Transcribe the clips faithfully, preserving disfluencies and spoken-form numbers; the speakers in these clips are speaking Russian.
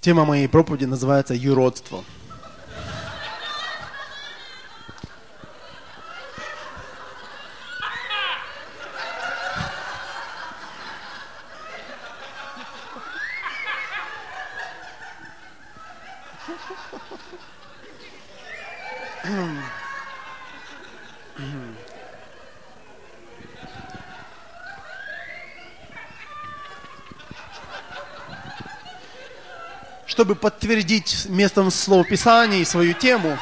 Тема моей проповеди называется «Юродство». Чтобы подтвердить местом слов Писания свою тему,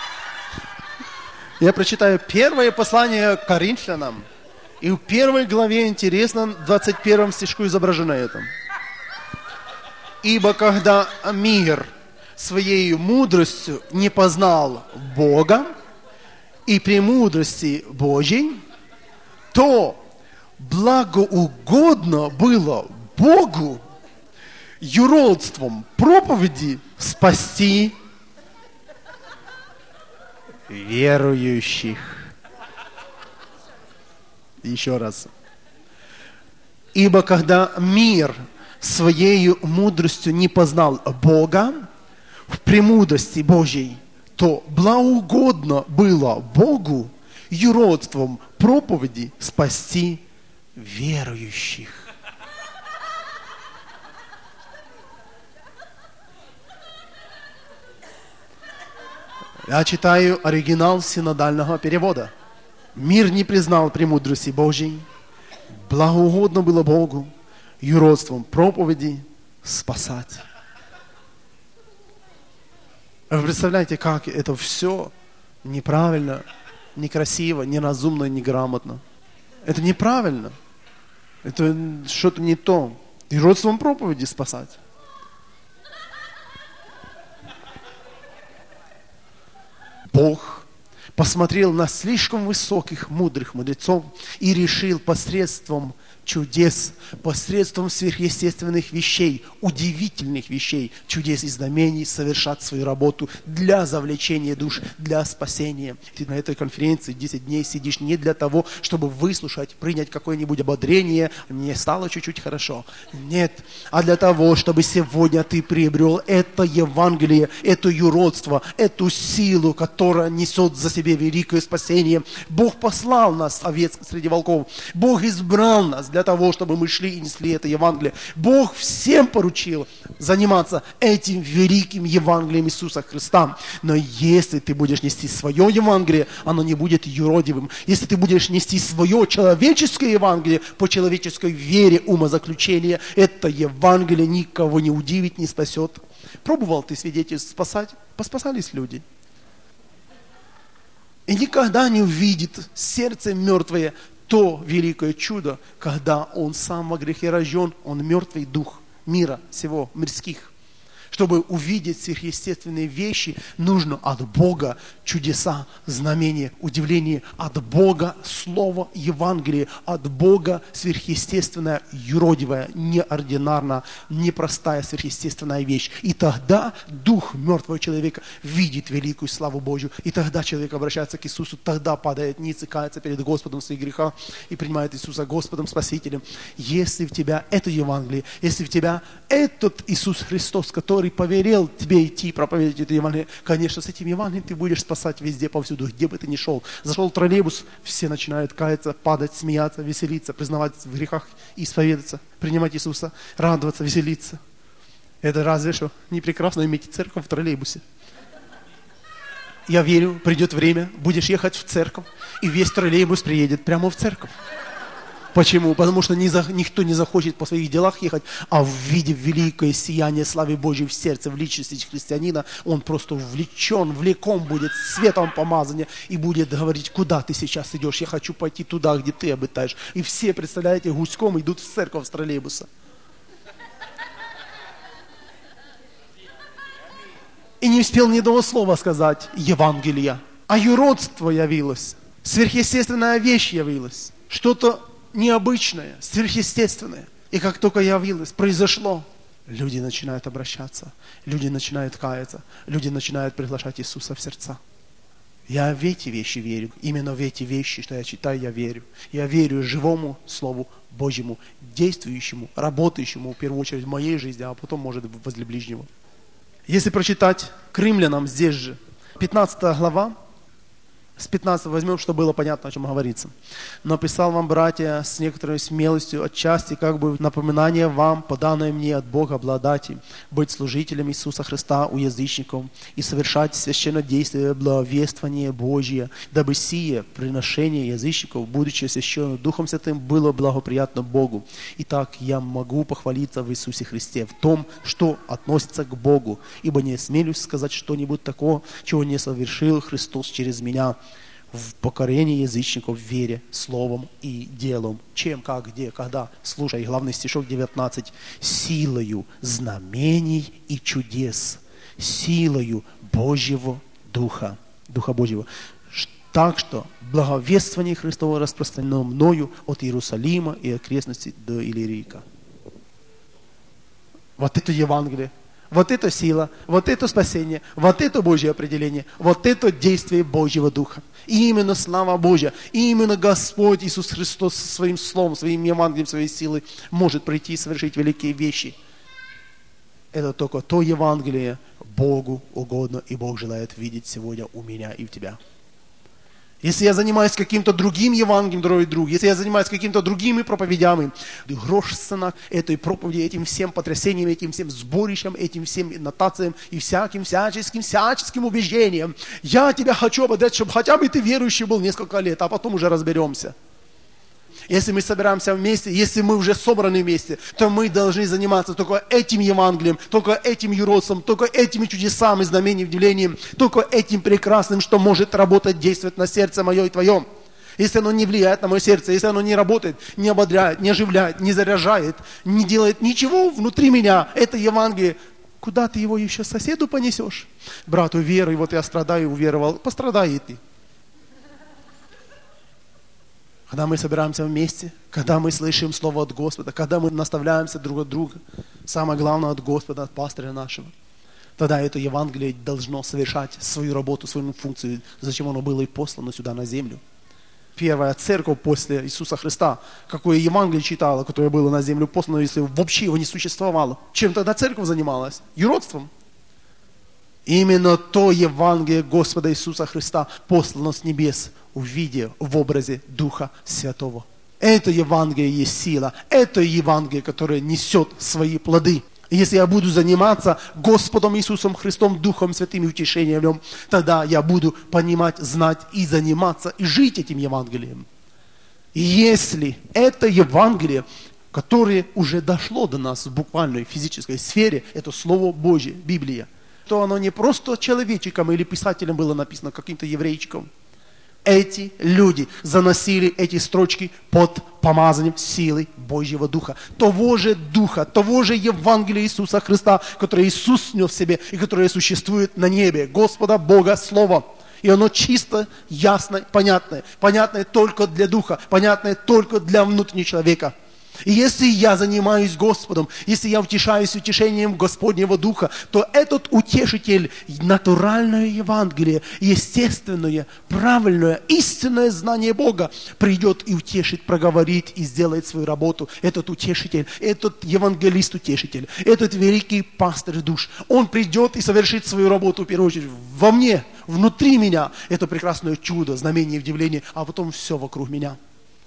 я прочитаю первое послание к Коринфянам. И в первой главе, интересно, в двадцать первом стишку изображено это. «Ибо когда мир своей мудростью не познал Бога и премудрости Божьей, то благоугодно было Богу юродством проповеди спасти верующих». Еще раз. «Ибо когда мир своей мудростью не познал Бога в премудрости Божьей, то благоугодно было Богу юродством проповеди спасти верующих». Я читаю оригинал синодального перевода. «Мир не признал премудрости Божьей, благоугодно было Богу юродством проповеди спасать». Вы представляете, как это все неправильно, некрасиво, неразумно, неграмотно. Это неправильно. Это что-то не то. Юродством проповеди спасать. Бог посмотрел на слишком высоких, мудрых мудрецов и решил посредством чудес, посредством сверхъестественных вещей, удивительных вещей, чудес и знамений совершать свою работу для завлечения душ, для спасения. Ты на этой конференции десять дней сидишь не для того, чтобы выслушать, принять какое-нибудь ободрение, мне стало чуть-чуть хорошо. Нет, а для того, чтобы сегодня ты приобрел это Евангелие, это юродство, эту силу, которая несет за себе великое спасение. Бог послал нас, овец среди волков. Бог избрал нас для того, чтобы мы шли и несли это Евангелие. Бог всем поручил заниматься этим великим Евангелием Иисуса Христа. Но если ты будешь нести свое Евангелие, оно не будет юродивым. Если ты будешь нести свое человеческое Евангелие по человеческой вере, умозаключения, это Евангелие никого не удивит, не спасет. Пробовал ты свидетельств спасать? Поспасались люди. И никогда не увидит сердце мертвое то великое чудо, когда он сам во грехе рожден, он мертвый дух мира всего, мирских. Чтобы увидеть сверхъестественные вещи, нужно от Бога чудеса, знамения, удивления, от Бога Слово Евангелие, от Бога сверхъестественная, юродивая, неординарная, непростая сверхъестественная вещь. И тогда дух мертвого человека видит великую славу Божью, и тогда человек обращается к Иисусу, тогда падает ниц и кается перед Господом в своих грехах и принимает Иисуса Господом, Спасителем. Если в тебя это Евангелие, если в тебя этот Иисус Христос, который поверил тебе идти проповедовать это Евангелие, конечно, с этим Евангелием ты будешь спасать везде, повсюду, где бы ты ни шел. Зашел в троллейбус, все начинают каяться, падать, смеяться, веселиться, признавать в грехах, исповедаться, принимать Иисуса, радоваться, веселиться. Это разве что не прекрасно иметь церковь в троллейбусе. Я верю, придет время, будешь ехать в церковь, и весь троллейбус приедет прямо в церковь. Почему? Потому что никто не захочет по своих делах ехать, а увидев великое сияние славы Божьей в сердце, в личности христианина, он просто увлечен, влеком будет светом помазания и будет говорить, куда ты сейчас идешь, я хочу пойти туда, где ты обитаешь. И все, представляете, гуськом идут в церковь с троллейбуса. И не успел ни одного слова сказать Евангелия. А юродство явилось, сверхъестественная вещь явилась, что-то необычное, сверхъестественное. И как только явилось, произошло, люди начинают обращаться, люди начинают каяться, люди начинают приглашать Иисуса в сердца. Я в эти вещи верю. Именно в эти вещи, что я читаю, я верю. Я верю живому Слову Божьему, действующему, работающему, в первую очередь, в моей жизни, а потом, может, возле ближнего. Если прочитать к римлянам здесь же, пятнадцатая глава, с пятнадцатого возьмем, чтобы было понятно, о чем говорится. «Но писал вам, братья, с некоторой смелостью, отчасти как бы напоминание вам, поданное мне от Бога благодати, быть служителем Иисуса Христа у язычников и совершать священнодействие благовествование Божие, дабы сие приношение язычников, будучи освященным Духом Святым, было благоприятно Богу. Итак, я могу похвалиться в Иисусе Христе в том, что относится к Богу, ибо не осмелюсь сказать что-нибудь такого, чего не совершил Христос через меня, в покорении язычников в вере, словом и делом. Чем, как, где, когда. Слушай, главный стишок девятнадцать. Силою знамений и чудес, силою Божьего Духа, Духа Божьего. Так что благовествование Христово распространено мною от Иерусалима и окрестностей до Иллирика». Вот это Евангелие. Вот это сила, вот это спасение, вот это Божье определение, вот это действие Божьего Духа. И именно слава Божья, и именно Господь Иисус Христос своим словом, своим Евангелием, своей силой может прийти и совершить великие вещи. Это только то Евангелие Богу угодно, и Бог желает видеть сегодня у меня и у тебя. Если я занимаюсь каким-то другим Евангелием, дорогой друг, если я занимаюсь какими-то другими проповедями, грош цена этой проповеди, этим всем потрясениям, этим всем сборищам, этим всем нотациям и всяким всяческим, всяческим убеждениям. Я тебя хочу ободрять, чтобы хотя бы ты верующий был несколько лет, а потом уже разберемся. Если мы собираемся вместе, если мы уже собраны вместе, то мы должны заниматься только этим Евангелием, только этим юродством, только этими чудесами, знамениями, удивлением, только этим прекрасным, что может работать, действовать на сердце мое и твое. Если оно не влияет на мое сердце, если оно не работает, не ободряет, не оживляет, не заряжает, не делает ничего внутри меня, это Евангелие, куда ты его еще соседу понесешь? Брату веруй, вот я страдаю, уверовал, пострадай и ты. Когда мы собираемся вместе, когда мы слышим Слово от Господа, когда мы наставляемся друг от друга, самое главное от Господа, от пастыря нашего, тогда это Евангелие должно совершать свою работу, свою функцию, зачем оно было и послано сюда на землю. Первая церковь после Иисуса Христа, какое Евангелие читала, которое было на землю послано, если вообще его не существовало. Чем тогда церковь занималась? Юродством. Именно то Евангелие Господа Иисуса Христа послано с небес в виде, в образе Духа Святого. Это Евангелие есть сила. Это Евангелие, которое несет свои плоды. И если я буду заниматься Господом Иисусом Христом, Духом Святым и утешением в нем, тогда я буду понимать, знать и заниматься, и жить этим Евангелием. И если это Евангелие, которое уже дошло до нас в буквальной физической сфере, это Слово Божье, Библия, то оно не просто человечиком или писателем было написано, каким-то еврейчиком. Эти люди заносили эти строчки под помазанием силы Божьего Духа. Того же Духа, того же Евангелия Иисуса Христа, которое Иисус нес в себе и которое существует на небе. Господа Бога Слово. И оно чисто, ясно, понятное. Понятное только для Духа, понятное только для внутреннего человека. И если я занимаюсь Господом, если я утешаюсь утешением Господнего Духа, то этот утешитель, натуральное Евангелие, естественное, правильное, истинное знание Бога придет и утешит, проговорит и сделает свою работу. Этот утешитель, этот евангелист-утешитель, этот великий пастырь душ, он придет и совершит свою работу, в первую очередь, во мне, внутри меня. Это прекрасное чудо, знамение, удивление, а потом все вокруг меня.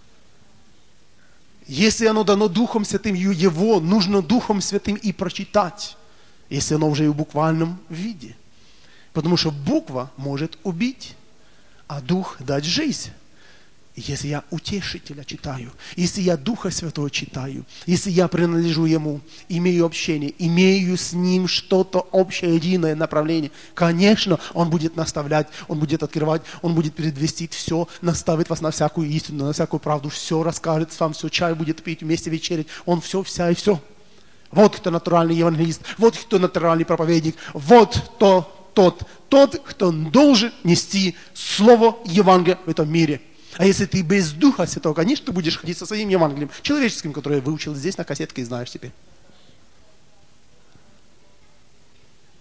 Если оно дано Духом Святым, его нужно Духом Святым и прочитать, если оно уже и в буквальном виде. Потому что буква может убить, а Дух дать жизнь. Если я утешителя читаю, если я Духа Святого читаю, если я принадлежу Ему, имею общение, имею с Ним что-то общее, единое направление, конечно, Он будет наставлять, Он будет открывать, Он будет предвестить все, наставит вас на всякую истину, на всякую правду, все расскажет вам, все, чай будет пить, вместе вечерять, Он все, вся и все. Вот кто натуральный евангелист, вот кто натуральный проповедник, вот то, тот, тот, кто должен нести Слово Евангелия в этом мире. А если ты без Духа Святого, конечно, ты будешь ходить со своим Евангелием, человеческим, которое выучил здесь на кассетке и знаешь теперь.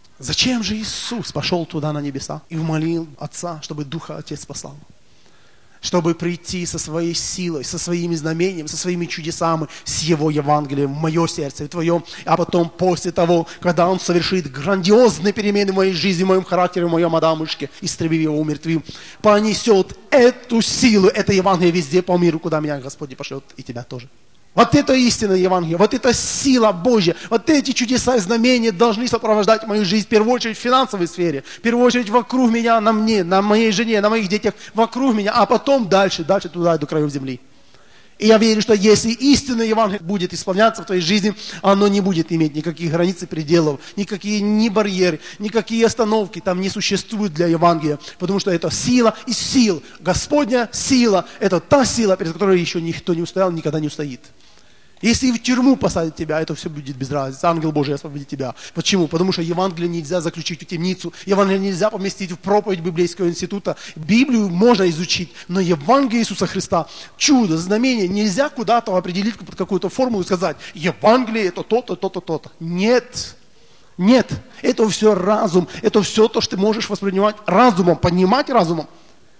Зачем же Иисус пошел туда на небеса и умолил Отца, чтобы Духа Отец послал? чтобы прийти со своей силой, со своими знамениями, со своими чудесами, с Его Евангелием в мое сердце и твое. А потом, после того, когда Он совершит грандиозные перемены в моей жизни, в моем характере, в моем Адамушке, истребив его, умертвив, понесет эту силу, это Евангелие везде по миру, куда меня Господь пошлет, и тебя тоже. Вот это истина Евангелия, вот эта сила Божья, вот эти чудеса и знамения должны сопровождать мою жизнь, в первую очередь в финансовой сфере, в первую очередь вокруг меня, на мне, на моей жене, на моих детях, вокруг меня, а потом дальше, дальше туда, до краев земли. И я верю, что если истинное Евангелие будет исполняться в твоей жизни, оно не будет иметь никаких границ и пределов, никакие ни барьеры, никакие остановки там не существуют для Евангелия, потому что это сила из сил. Господня сила, это та сила, перед которой еще никто не устоял, никогда не устоит. Если в тюрьму посадят тебя, это все будет без разницы. Ангел Божий освободит тебя. Почему? Потому что Евангелие нельзя заключить в темницу. Евангелие нельзя поместить в проповедь библейского института. Библию можно изучить, но Евангелие Иисуса Христа, чудо, знамение, нельзя куда-то определить под какую-то формулу и сказать, Евангелие это то-то, то-то, то-то. Нет. Нет. Это все разум. Это все то, что ты можешь воспринимать разумом, понимать разумом.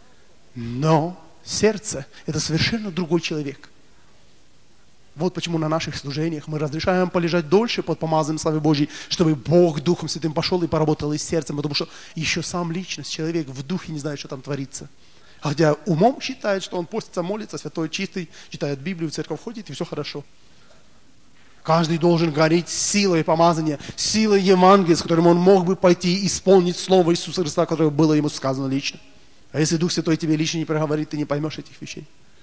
Но сердце это совершенно другой человек. Вот почему на наших служениях мы разрешаем полежать дольше под помазанным славой Божьей, чтобы Бог Духом Святым пошел и поработал и с сердцем, потому что еще сам личность, человек в духе не знает, что там творится. А хотя умом считает, что он постится, молится, святой, чистый, читает Библию, в церковь ходит, и все хорошо. Каждый должен гореть силой помазания, силой Евангелия, с которым он мог бы пойти исполнить Слово Иисуса Христа, которое было ему сказано лично. А если Дух Святой тебе лично не проговорит, ты не поймешь этих вещей.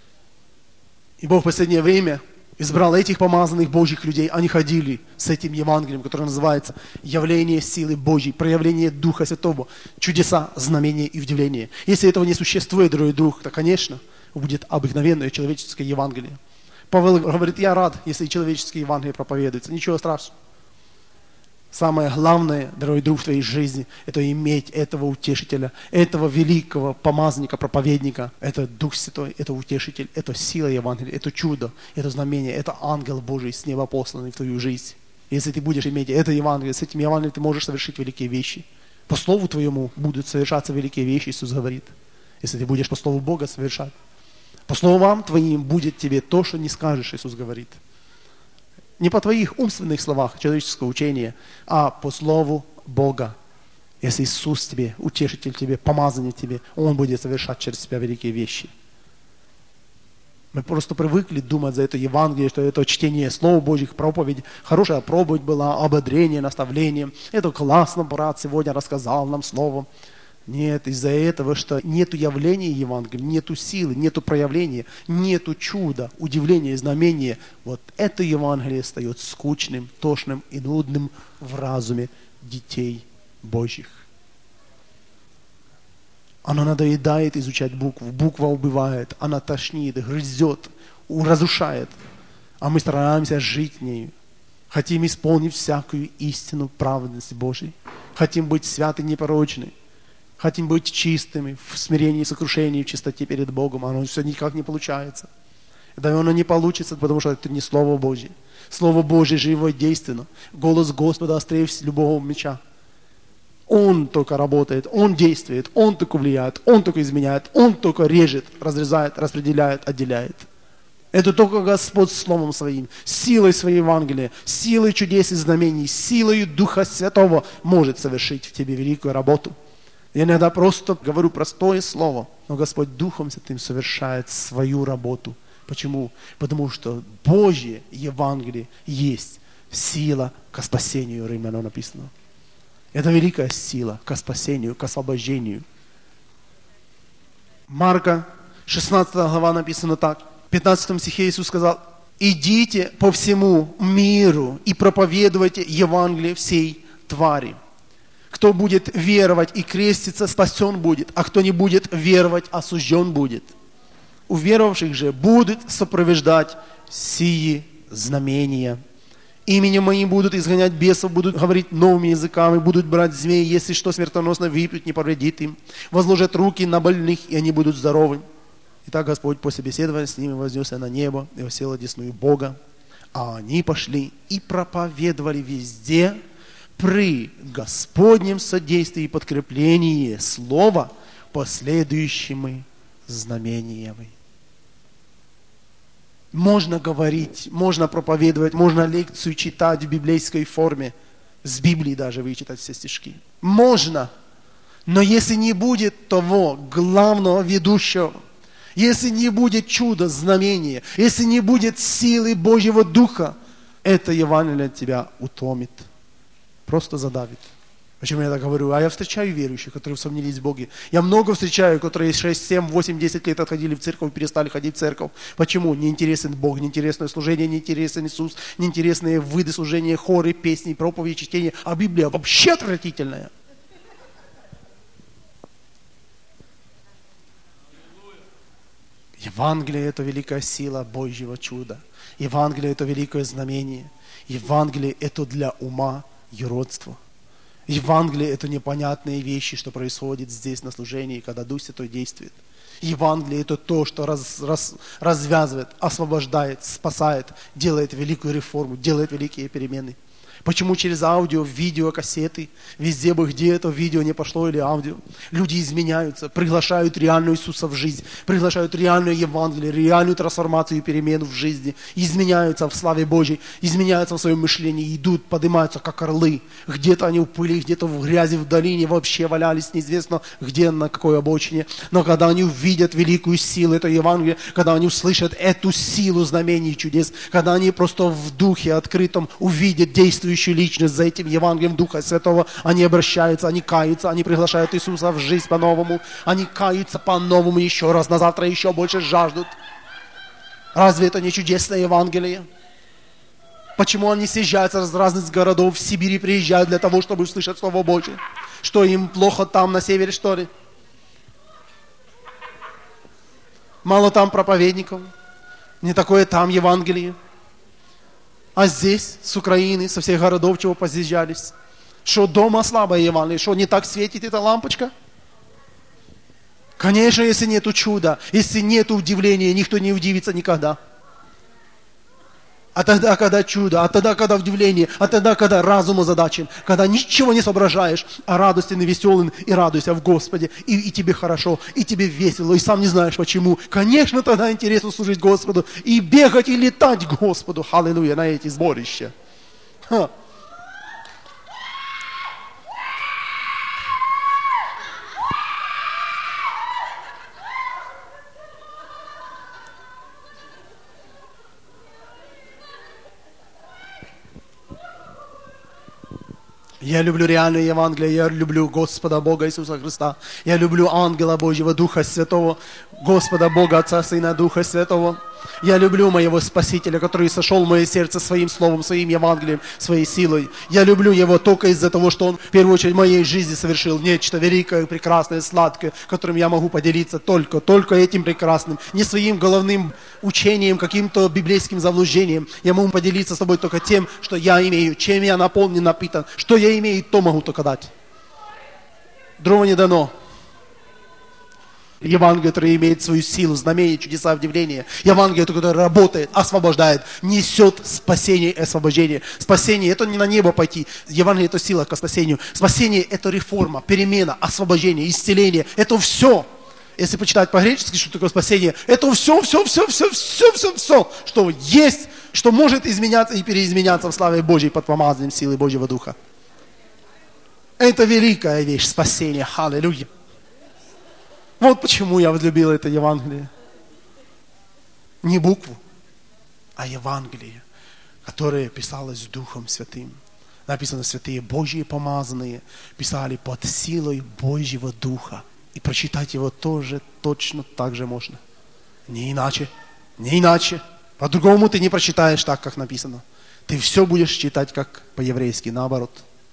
И Бог в последнее время избрал этих помазанных Божьих людей. Они ходили с этим Евангелием, которое называется явление силы Божьей, проявление Духа Святого, чудеса, знамения и удивления. Если этого не существует, дорогой друг, то, конечно, будет обыкновенное человеческое Евангелие. Павел говорит, я рад, если человеческое Евангелие проповедуется. Ничего страшного. Самое главное, дорогой друг, в твоей жизни, это иметь этого утешителя, этого великого помазанника, проповедника. Это Дух Святой, это утешитель, это сила Евангелия, это чудо, это знамение, это ангел Божий с неба посланный в твою жизнь. Если ты будешь иметь это Евангелие, с этим Евангелием ты можешь совершить великие вещи. По слову твоему будут совершаться великие вещи, Иисус говорит. Если ты будешь по слову Бога совершать. По словам твоим будет тебе то, что не скажешь, Иисус говорит. Не по твоих умственных словах, человеческого учения, а по слову Бога. Если Иисус тебе, утешитель тебе, помазанник тебе, Он будет совершать через тебя великие вещи. Мы просто привыкли думать за это Евангелие, что это чтение Слова Божьих, проповедь. Хорошая проповедь была, ободрение, наставление. Это классно, брат сегодня рассказал нам Слово. Нет, из-за этого, что нету явления Евангелия, нету силы, нету проявления, нету чуда, удивления, знамения. Вот это Евангелие стает скучным, тошным и нудным в разуме детей Божьих. Она надоедает изучать букву, буква убивает, она тошнит, грызет, разрушает. А мы стараемся жить нею. Хотим исполнить всякую истину, праведность Божьей. Хотим быть святы, непорочны. Хотим быть чистыми, в смирении и сокрушении, в чистоте перед Богом. Оно все никак не получается. Да оно не получится, потому что это не Слово Божье. Слово Божье живо и действенно. Голос Господа острее любого меча. Он только работает, Он действует, Он только влияет, Он только изменяет, Он только режет, разрезает, распределяет, отделяет. Это только Господь Словом Своим, силой Своей Евангелия, силой чудес и знамений, силой Духа Святого может совершить в тебе великую работу. Я иногда просто говорю простое слово, но Господь Духом Святым совершает свою работу. Почему? Потому что Божье Евангелие есть сила к спасению, Римлянам написано. Это великая сила к спасению, к освобождению. Марка, шестнадцатая глава написано так. В пятнадцатом стихе Иисус сказал, идите по всему миру и проповедуйте Евангелие всей твари. Кто будет веровать и креститься, спасен будет, а кто не будет веровать, осужден будет. У веровавших же будут сопровождать сии знамения. Именем моим будут изгонять бесов, будут говорить новыми языками, будут брать змеи, если что смертоносно выпьют, не повредит им. Возложат руки на больных, и они будут здоровы. Итак, Господь после беседования с ними вознесся на небо и осел одесную Бога. А они пошли и проповедовали везде, при Господнем содействии и подкреплении слова последующими знамениями. Можно говорить, можно проповедовать, можно лекцию читать в библейской форме, с Библии даже вычитать все стишки. Можно, но если не будет того главного ведущего, если не будет чуда, знамения, если не будет силы Божьего Духа, это Евангелие тебя утомит, просто задавит. Почему я так говорю? А я встречаю верующих, которые усомнились в Боге. Я много встречаю, которые шесть, семь, восемь, десять лет отходили в церковь и перестали ходить в церковь. Почему? Неинтересен Бог, неинтересное служение, неинтересен Иисус, неинтересные виды служения, хоры, песни, проповеди, чтения. А Библия вообще отвратительная. Евангелие – это великая сила Божьего чуда. Евангелие – это великое знамение. Евангелие – это для ума юродство. Евангелие – это непонятные вещи, что происходит здесь на служении, когда Дух Святой действует. Евангелие – это то, что раз, раз, развязывает, освобождает, спасает, делает великую реформу, делает великие перемены. Почему через аудио, видео, кассеты, везде бы, где это видео не пошло или аудио, люди изменяются, приглашают реального Иисуса в жизнь, приглашают реальное Евангелие, реальную трансформацию и перемену в жизни, изменяются в славе Божьей, изменяются в своем мышлении, идут, поднимаются как орлы. Где-то они в пыли, где-то в грязи, в долине вообще валялись, неизвестно где, на какой обочине. Но когда они увидят великую силу этого Евангелия, когда они услышат эту силу знамений и чудес, когда они просто в духе открытом увидят действующую личность за этим Евангелием Духа Святого, они обращаются, они каются, они приглашают Иисуса в жизнь по-новому, они каются по-новому еще раз, на завтра еще больше жаждут. Разве это не чудесное Евангелие? Почему они съезжаются из разных городов в Сибири, приезжают для того, чтобы услышать Слово Божие? Что, им плохо там, на севере, что ли? Мало там проповедников? Не такое там Евангелие? А здесь, с Украины, со всех городов, чего позъезжались. Что дома слабое Евангелие, что не так светит эта лампочка? Конечно, если нету чуда, если нету удивления, никто не удивится никогда. А тогда, когда чудо, а тогда, когда удивление, а тогда, когда разум озадачен, когда ничего не соображаешь, а радостен и веселен, и радуйся в Господе, и, и тебе хорошо, и тебе весело, и сам не знаешь почему. Конечно, тогда интересно служить Господу, и бегать, и летать к Господу, аллилуйя, на эти сборища. Ха. Я люблю реальное Евангелие, я люблю Господа Бога Иисуса Христа, я люблю ангела Божьего, Духа Святого, Господа Бога, Отца, Сына, Духа Святого. Я люблю моего Спасителя, который сошел в мое сердце своим словом, своим Евангелием, своей силой. Я люблю Его только из-за того, что Он в первую очередь в моей жизни совершил нечто великое, прекрасное, сладкое, которым я могу поделиться только, только этим прекрасным, не своим головным учением, каким-то библейским заблуждением. Я могу поделиться с тобой только тем, что я имею, чем я наполнен, напитан, что я имею, то могу только дать. Другого не дано. Евангелие, которое имеет свою силу, знамения, чудеса, удивления. Евангелие, которое работает, освобождает, несет спасение и освобождение. Спасение – это не на небо пойти. Евангелие – это сила к спасению. Спасение – это реформа, перемена, освобождение, исцеление. Это все. Если почитать по-гречески, что такое спасение, это все, все, все, все, все, все, все, что есть, что может изменяться и переизменяться в славе Божьей под помазанием силы Божьего Духа. Это великая вещь, спасение. Аллилуйя. Вот почему я возлюбил это Евангелие. Не букву, а Евангелие, которое писалось Духом Святым. Написано, святые Божьи помазанные писали под силой Божьего Духа. И прочитать его тоже точно так же можно. Не иначе, не иначе. По-другому ты не прочитаешь так, как написано. Ты все будешь читать как по-еврейски, наоборот.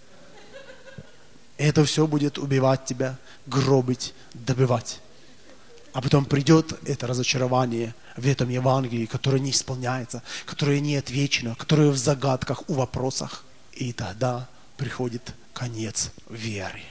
Это все будет убивать тебя, гробить, добивать. А потом придет это разочарование в этом Евангелии, которое не исполняется, которое не отвечено, которое в загадках, у вопросах. И тогда приходит конец веры.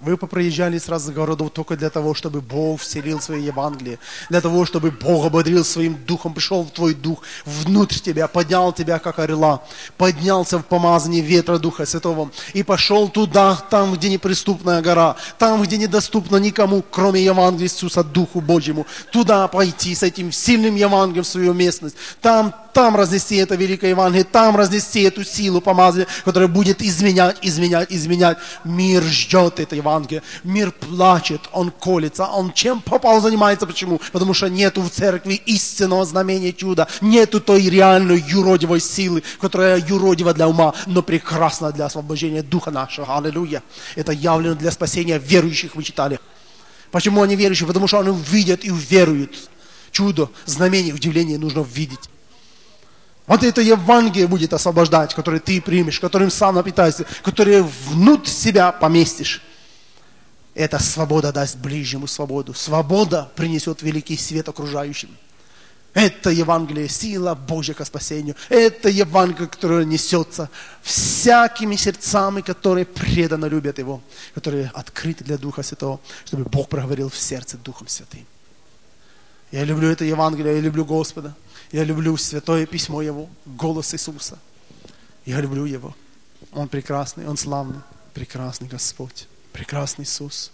Вы попроезжали с разных городов только для того, чтобы Бог вселил свое Евангелие, для того, чтобы Бог ободрил своим духом, пришел в твой дух, внутрь тебя, поднял тебя, как орла, поднялся в помазании ветра Духа Святого и пошел туда, там, где неприступная гора, там, где недоступно никому, кроме Евангелия Иисуса, Духу Божьему, туда пойти с этим сильным Евангелием в свою местность, там, там разнести это великое Евангелие, там разнести эту силу помазания, которая будет изменять, изменять, изменять. Мир ждет это Евангелие, мир плачет, он колется, он чем попал занимается. Почему? Потому что нету в церкви истинного знамения чуда, нету той реальной юродивой силы, которая юродива для ума, но прекрасна для освобождения духа нашего. Аллилуйя. Это явлено для спасения верующих, вы читали. Почему они верующие? Потому что они увидят и уверуют. Чудо, знамение, удивление нужно видеть. Вот это Евангелие будет освобождать, которое ты примешь, которым сам напитаешься, которое внутрь себя поместишь. Эта свобода даст ближнему свободу. Свобода принесет великий свет окружающим. Это Евангелие, сила Божья ко спасению. Это Евангелие, которое несется всякими сердцами, которые преданно любят Его, которые открыты для Духа Святого, чтобы Бог проговорил в сердце Духом Святым. Я люблю это Евангелие, я люблю Господа. Я люблю Святое Письмо Его, голос Иисуса. Я люблю Его. Он прекрасный, Он славный, прекрасный Господь, прекрасный Иисус.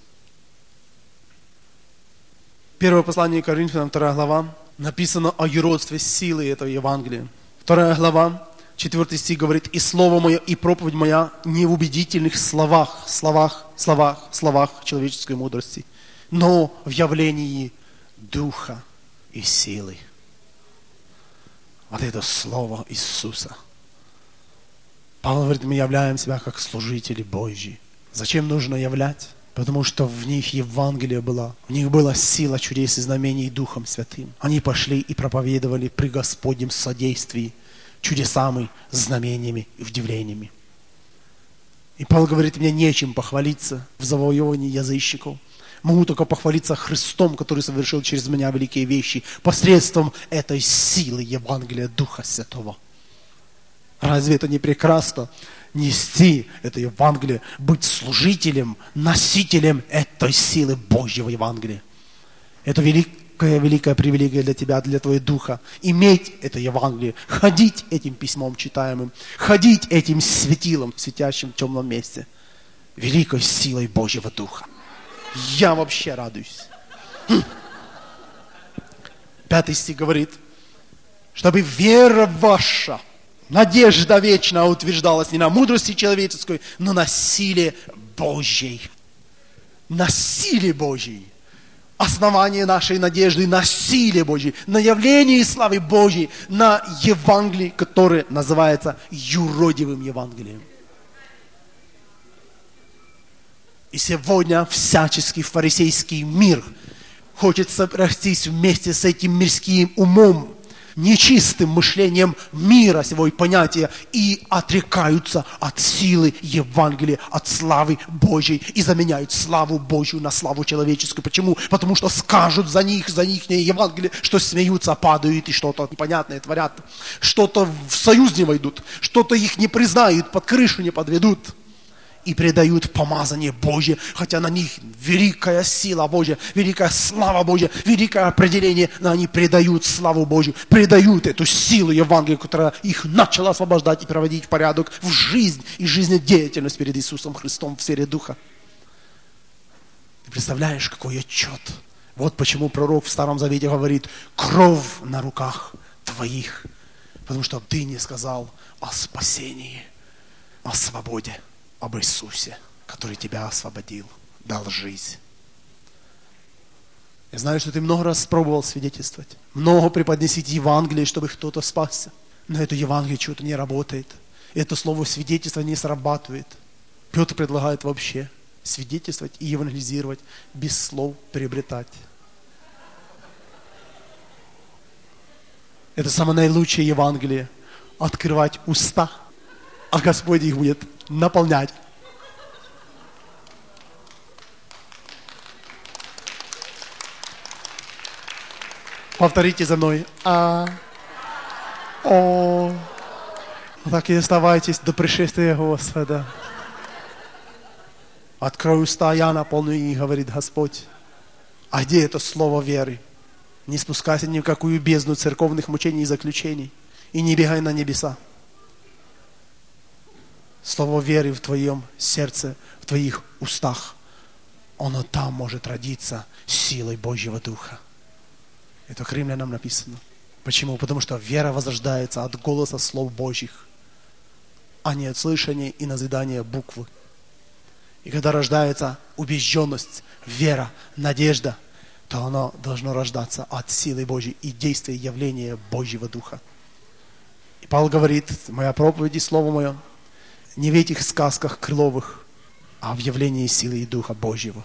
Первое послание к Коринфянам, вторая глава, написано о юродстве силы этого Евангелия. Вторая глава, четвертый стих говорит: «И слово мое, и проповедь моя не в убедительных словах, словах, словах, словах человеческой мудрости, но в явлении Духа и силы». Вот это слово Иисуса. Павел говорит, мы являем себя как служители Божьи. Зачем нужно являть? Потому что в них Евангелие было. В них была сила чудес и знамений Духом Святым. Они пошли и проповедовали при Господнем содействии чудесами, знамениями и удивлениями. И Павел говорит, мне нечем похвалиться в завоевании язычников. Могу только похвалиться Христом, который совершил через меня великие вещи посредством этой силы Евангелия Духа Святого. Разве это не прекрасно? Нести это Евангелие, быть служителем, носителем этой силы Божьего Евангелия. Это великая, великая привилегия для тебя, для твоего духа. Иметь это Евангелие, ходить этим письмом читаемым, ходить этим светилом, светящим в темном месте. Великой силой Божьего Духа. Я вообще радуюсь. Пятый стих говорит, чтобы вера ваша, надежда вечная утверждалась не на мудрости человеческой, но на силе Божьей. На силе Божьей. Основание нашей надежды на силе Божьей, на явлении славы Божьей, на Евангелии, которое называется юродивым Евангелием. И сегодня всяческий фарисейский мир хочет сопрастись вместе с этим мирским умом, нечистым мышлением мира сего и понятия, и отрекаются от силы Евангелия, от славы Божьей, и заменяют славу Божью на славу человеческую. Почему? Потому что скажут за них, за них Евангелие, что смеются, падают и что-то непонятное творят, что-то в союз не войдут, что-то их не признают, под крышу не подведут. И предают помазание Божье, хотя на них великая сила Божья, великая слава Божья, великое определение, но они предают славу Божью, предают эту силу Евангелия, которая их начала освобождать и проводить в порядок в жизнь и жизнедеятельность перед Иисусом Христом в сфере Духа. Ты представляешь, какой отчет? Вот почему пророк в Старом Завете говорит, кровь на руках твоих, потому что ты не сказал о спасении, о свободе. Об Иисусе, который тебя освободил, дал жизнь. Я знаю, что ты много раз пробовал свидетельствовать, много преподносить Евангелие, чтобы кто-то спасся. Но это Евангелие что-то не работает. Это слово свидетельство не срабатывает. Петр предлагает вообще свидетельствовать и евангелизировать, без слов приобретать. Это самое наилучшее Евангелие. Открывать уста, а Господь их будет наполнять. Повторите за мной. А, о. Так и оставайтесь до пришествия Господа. Открой уста, я наполню их, говорит Господь. А где это слово веры? Не спускайся ни в какую бездну церковных мучений и заключений. И не бегай на небеса. Слово веры в твоем сердце, в твоих устах, оно там может родиться силой Божьего Духа. Это к Римлянам написано. Почему? Потому что вера возрождается от голоса слов Божьих, а не от слышания и назидания буквы. И когда рождается убежденность, вера, надежда, то оно должно рождаться от силы Божьей и действия явления Божьего Духа. И Павел говорит, моя проповедь и слово мое, не в этих сказках крыловых, а в явлении силы и Духа Божьего.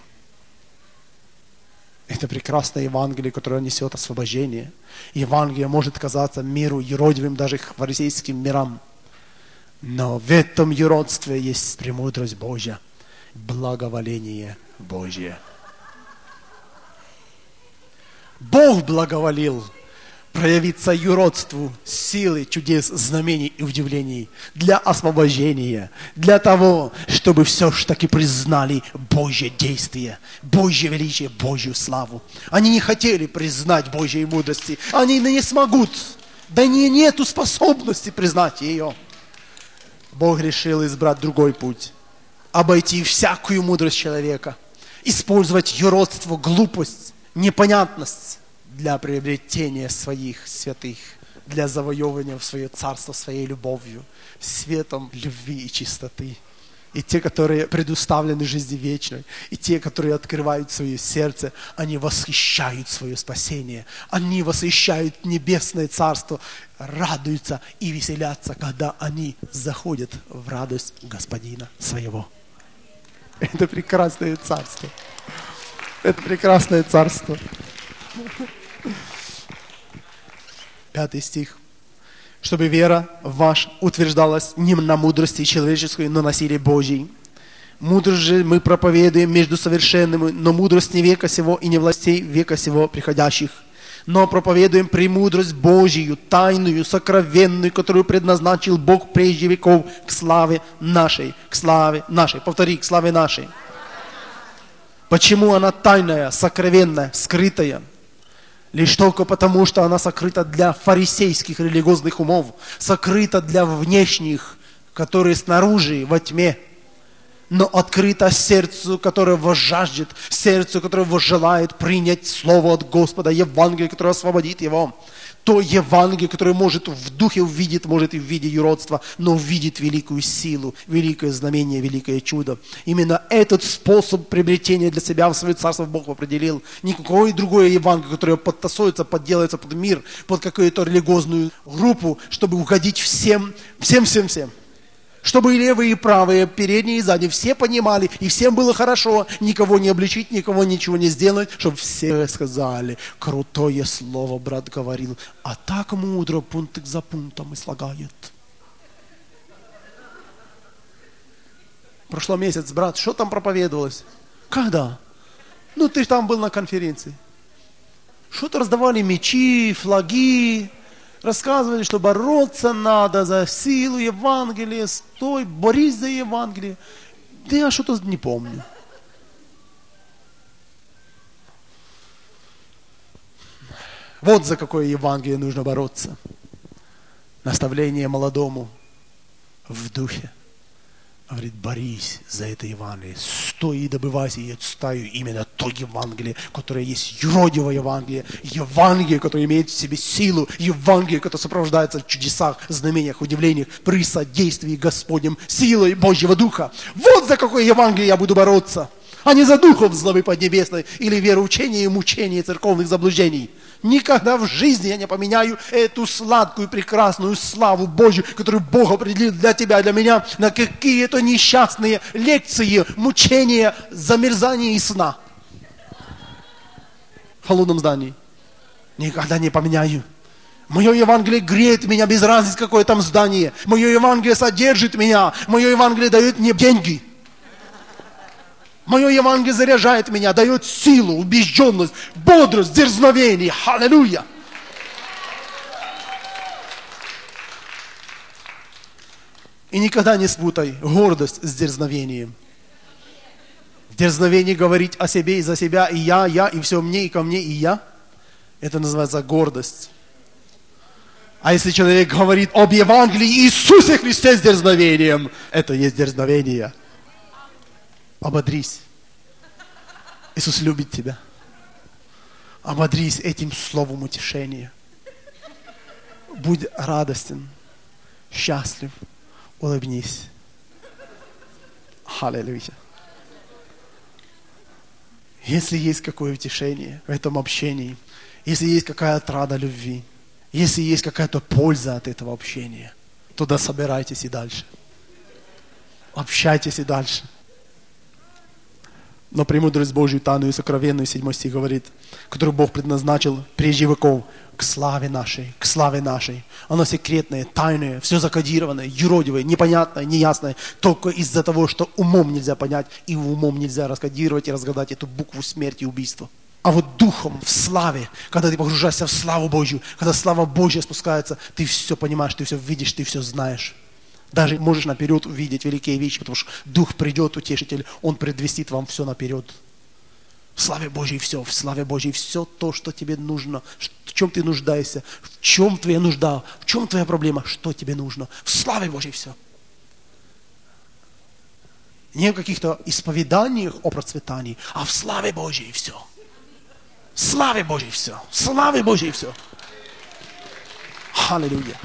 Это прекрасное Евангелие, которое несет освобождение. Евангелие может казаться миру юродивым, даже фарисейским мирам. Но в этом юродстве есть премудрость Божья, благоволение Божье. Бог благоволил проявиться юродству силы, чудес, знамений и удивлений для освобождения, для того, чтобы все ж таки признали Божье действие, Божье величие, Божью славу. Они не хотели признать Божьей мудрости, они не смогут, да не нету способности признать ее. Бог решил избрать другой путь, обойти всякую мудрость человека, использовать юродство, глупость, непонятность для приобретения своих святых, для завоевывания в свое царство своей любовью, светом любви и чистоты. И те, которые предуставлены жизни вечной, и те, которые открывают свое сердце, они восхищают свое спасение, они восхищают небесное царство, радуются и веселятся, когда они заходят в радость Господина своего. Это прекрасное царство. Это прекрасное царство. Пятый стих. Чтобы вера ваша утверждалась не на мудрости человеческой, но на силе Божьей. Мудрость же мы проповедуем между совершенными, но мудрость не века сего и не властей века сего приходящих. Но проповедуем премудрость Божию, тайную, сокровенную, которую предназначил Бог прежде веков к славе нашей, к славе нашей. Повтори, к славе нашей. Почему она тайная, сокровенная, скрытая? Лишь только потому, что она сокрыта для фарисейских религиозных умов, сокрыта для внешних, которые снаружи, во тьме, но открыта сердцу, которое возжаждет, сердцу, которое возжелает принять Слово от Господа, Евангелие, которое освободит его. То Евангелие, которое может в духе увидеть, может и в виде юродства, но увидит великую силу, великое знамение, великое чудо. Именно этот способ приобретения для себя в свое царство Бог определил. Никакое другое Евангелие, которое подтасуется, подделается под мир, под какую-то религиозную группу, чтобы угодить всем, всем, всем, всем. Чтобы и левые, и правые, передние и задние, все понимали, и всем было хорошо, никого не обличить, никого ничего не сделать, чтобы все сказали, крутое слово брат говорил, а так мудро пунктик за пунктом и слагает. Прошлый месяц, брат, что там проповедовалось? Когда? Ну, ты там был на конференции. Что-то раздавали мечи, флаги, рассказывали, что бороться надо за силу Евангелия, стой, борись за Евангелие. Да я что-то не помню. Вот за какое Евангелие нужно бороться. Наставление молодому в духе. Говорит, борись за это Евангелие. Стой и добывайся, и отстаю именно то Евангелие, которое есть юродивое Евангелие. Евангелие, которое имеет в себе силу. Евангелие, которое сопровождается в чудесах, знамениях, удивлениях, при содействии Господнем, силой Божьего Духа. Вот за какое Евангелие я буду бороться. А не за духов злобы поднебесной или вероучения и мучения церковных заблуждений. Никогда в жизни я не поменяю эту сладкую, прекрасную славу Божью, которую Бог определил для тебя и для меня, на какие-то несчастные лекции, мучения, замерзания и сна. В холодном здании. Никогда не поменяю. Мое Евангелие греет меня без разницы, какое там здание. Мое Евангелие содержит меня. Мое Евангелие дает мне деньги. Мое Евангелие заряжает меня, дает силу, убежденность, бодрость, дерзновение. Аллилуйя! И никогда не спутай гордость с дерзновением. Дерзновение говорить о себе и за себя, и я, я, и все мне, и ко мне, и я. Это называется гордость. А если человек говорит об Евангелии Иисусе Христе с дерзновением, это есть дерзновение. Ободрись. Иисус любит тебя. Ободрись этим словом утешения. Будь радостен, счастлив, улыбнись. Аллилуйя. Если есть какое утешение в этом общении, если есть какая-то отрада любви, если есть какая-то польза от этого общения, туда собирайтесь и дальше. Общайтесь и дальше. Но премудрость Божию, тайную и сокровенную, седьмой стих говорит, которую Бог предназначил прежде веков к славе нашей, к славе нашей. Оно секретное, тайное, все закодированное, юродивое, непонятное, неясное, только из-за того, что умом нельзя понять, и умом нельзя раскодировать и разгадать эту букву смерти и убийства. А вот духом, в славе, когда ты погружаешься в славу Божью, когда слава Божья спускается, ты все понимаешь, ты все видишь, ты все знаешь. Даже можешь наперед увидеть великие вещи, потому что Дух придет, Утешитель, Он предвестит вам все наперед. В славе Божьей все, в славе Божьей все то, что тебе нужно, в чем ты нуждаешься, в чем твоя нужда, в чем твоя проблема, что тебе нужно. В славе Божьей все. Не в каких-то исповеданиях о процветании, а в славе Божьей все. В славе Божьей все. В славе Божьей все. Аллилуйя.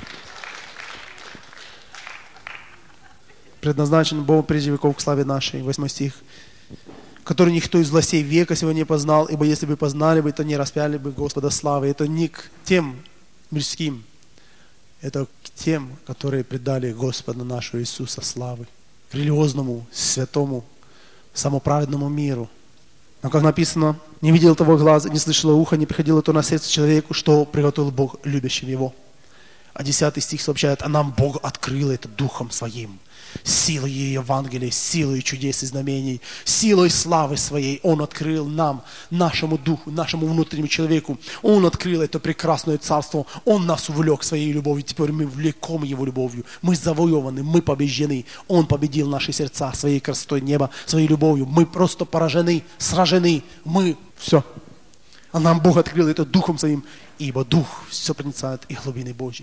Предназначен Бог прежде веков к славе нашей, восьмой стих, который никто из властей века сего не познал, ибо если бы познали бы, то не распяли бы Господа славы. Это не к тем мирским, это к тем, которые предали Господа нашего Иисуса славы, к религиозному, святому, самоправедному миру. Но как написано, не видел того глаза, не слышало ухо, не приходило то на сердце человеку, что приготовил Бог любящим его. А десятый стих сообщает, а нам Бог открыл это Духом Своим. Силой Евангелия, силой чудес и знамений, силой славы Своей Он открыл нам, нашему духу, нашему внутреннему человеку. Он открыл это прекрасное царство. Он нас увлек Своей любовью. Теперь мы влеком Его любовью. Мы завоеваны, мы побеждены. Он победил наши сердца Своей красотой неба, Своей любовью. Мы просто поражены, сражены. Мы все. А нам Бог открыл это Духом Своим, ибо Дух все проницает и глубины Божьи.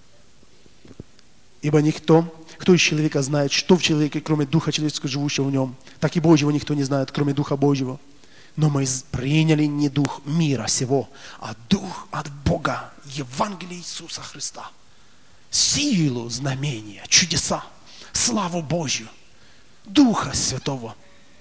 Ибо никто, кто из человека знает, что в человеке, кроме Духа человеческого, живущего в нем, так и Божьего никто не знает, кроме Духа Божьего. Но мы приняли не Дух мира сего, а Дух от Бога, Евангелие Иисуса Христа. Силу, знамения, чудеса, славу Божью, Духа Святого.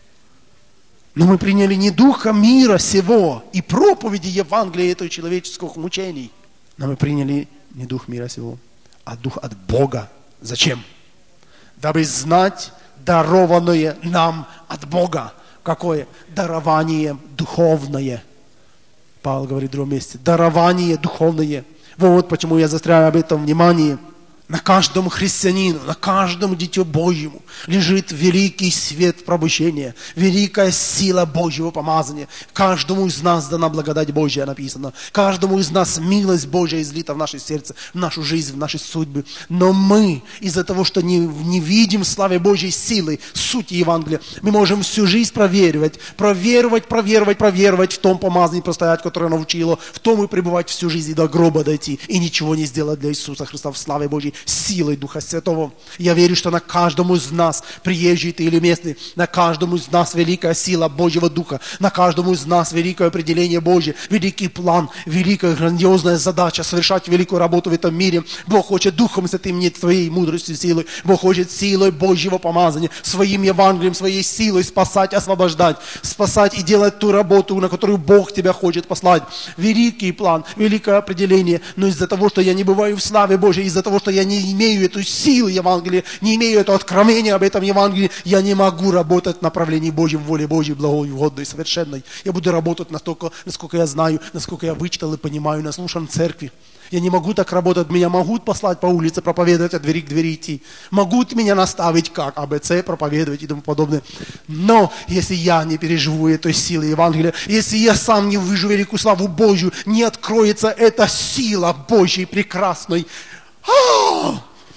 Но мы приняли не Духа мира сего и проповеди Евангелия этого человеческих мучений. Но мы приняли не Дух мира сего, а Дух от Бога. Зачем? Дабы знать дарованное нам от Бога. Какое? Дарование духовное. Павел говорит в другом месте. Дарование духовное. Вот почему я застряю об этом внимание. На каждом христианину, на каждом дитё Божьему лежит великий свет пробуждения, великая сила Божьего помазания. Каждому из нас дана благодать Божья, написано. Каждому из нас милость Божья излита в наше сердце, в нашу жизнь, в наши судьбы. Но мы, из-за того, что не, не видим славы Божьей силы, сути Евангелия, мы можем всю жизнь проверивать, проверивать, проверивать, проверивать в том помазании простоять, которое научило, в том и пребывать всю жизнь и до гроба дойти, и ничего не сделать для Иисуса Христа в славе Божьей, силой Духа Святого. Я верю, что на каждому из нас, приезжий ты или местный, на каждому из нас великая сила Божьего Духа, на каждому из нас великое определение Божье, великий план, великая грандиозная задача совершать великую работу в этом мире. Бог хочет Духом Святым, не твоей мудростью, силой. Бог хочет силой Божьего помазания, своим Евангелием, своей силой спасать, освобождать, спасать и делать ту работу, на которую Бог тебя хочет послать. Великий план, великое определение. Но из-за того, что я не бываю в славе Божьей, из-за того, что я не имею эту силу Евангелия, не имею это откровение об этом Евангелии, я не могу работать в направлении Божьей, в воле Божьей, благой, угодной, совершенной. Я буду работать настолько, насколько я знаю, насколько я вычитал и понимаю, наслушан в церкви. Я не могу так работать. Меня могут послать по улице, проповедовать, от двери к двери идти. Могут меня наставить как АБЦ, проповедовать и тому подобное. Но если я не переживу этой силы Евангелия, если я сам не увижу великую славу Божью, не откроется эта сила Божьей прекрасной. А-а-а!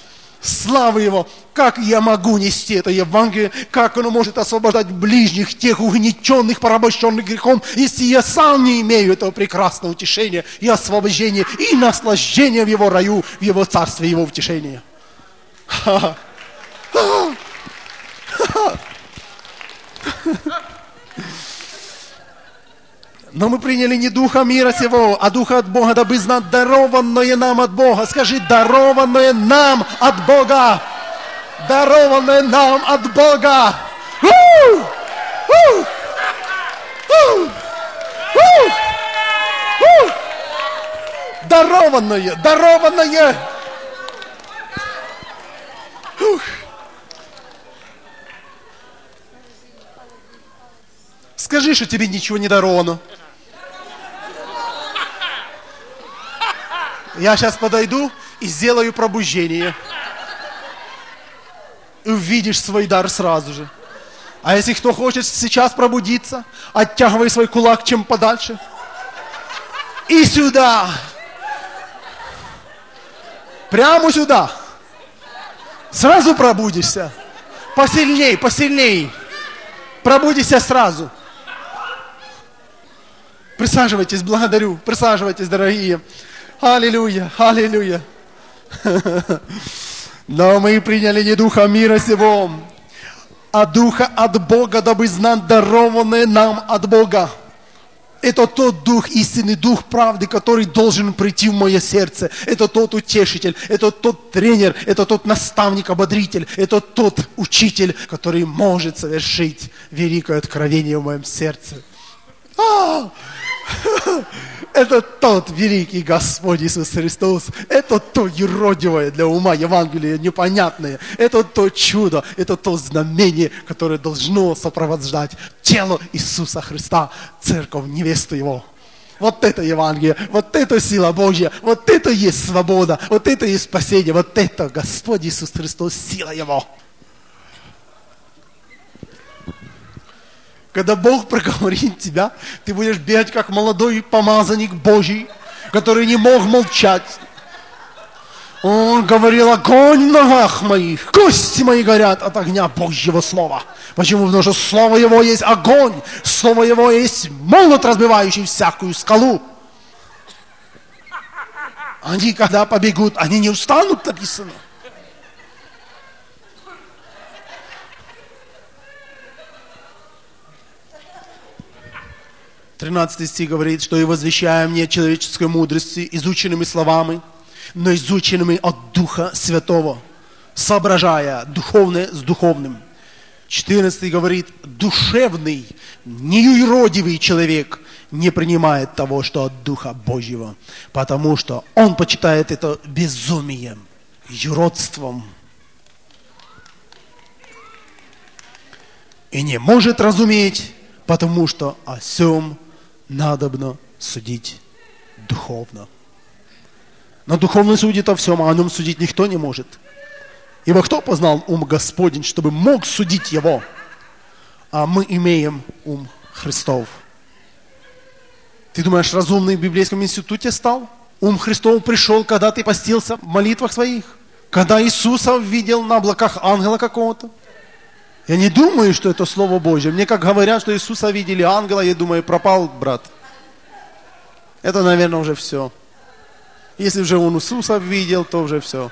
славы Его. Как я могу нести это Евангелие, как оно может освобождать ближних, тех угнетенных, порабощенных грехом, если я сам не имею этого прекрасного утешения и освобождения, и наслаждения в Его раю, в Его царстве, Его утешения. Но мы приняли не духа мира сего, а духа от Бога, дабы знать дарованное нам от Бога. Скажи, дарованное нам от Бога. Дарованное нам от Бога. У! У! У! У! У! Дарованное, дарованное. Ух. Скажи, что тебе ничего не даровано. Я сейчас подойду и сделаю пробуждение. И увидишь свой дар сразу же. А если кто хочет сейчас пробудиться, оттягивай свой кулак чем подальше. И сюда. Прямо сюда. Сразу пробудишься. Посильней, посильней. Пробудишься сразу. Присаживайтесь, благодарю. Присаживайтесь, дорогие. Аллилуйя, аллилуйя. Но мы приняли не духа мира сего, а духа от Бога, дабы знать дарованное нам от Бога. Это тот дух, истинный дух правды, который должен прийти в мое сердце. Это тот утешитель, это тот тренер, это тот наставник, ободритель, это тот учитель, который может совершить великое откровение в моем сердце. А! Это тот великий Господь Иисус Христос. Это то юродивое для ума Евангелие непонятное. Это то чудо, это то знамение, которое должно сопровождать тело Иисуса Христа, церковь, невесту Его. Вот это Евангелие, вот это сила Божья, вот это есть свобода, вот это есть спасение, вот это Господь Иисус Христос, сила Его. Когда Бог проговорит тебя, ты будешь бегать, как молодой помазанник Божий, который не мог молчать. Он говорил: огонь в ногах моих, кости мои горят от огня Божьего Слова. Почему? Потому что Слово Его есть огонь, Слово Его есть молот, разбивающий всякую скалу. Они, когда побегут, они не устанут, написано. тринадцатый стих говорит, что и возвещаем не человеческой мудрости, изученными словами, но изученными от Духа Святого, соображая духовное с духовным. четырнадцатый говорит, душевный, неюродивый человек не принимает того, что от Духа Божьего, потому что он почитает это безумием, юродством. И не может разуметь, потому что о сем надобно судить духовно. Но духовно судит о всем, а о нем судить никто не может. Ибо кто познал ум Господень, чтобы мог судить его? А мы имеем ум Христов. Ты думаешь, разумный в библейском институте стал? Ум Христов пришел, когда ты постился в молитвах своих? Когда Иисуса видел на облаках ангела какого-то? Я не думаю, что это Слово Божье. Мне как говорят, что Иисуса видели ангела, я думаю, пропал брат. Это, наверное, уже все. Если уже он Иисуса видел, то уже все.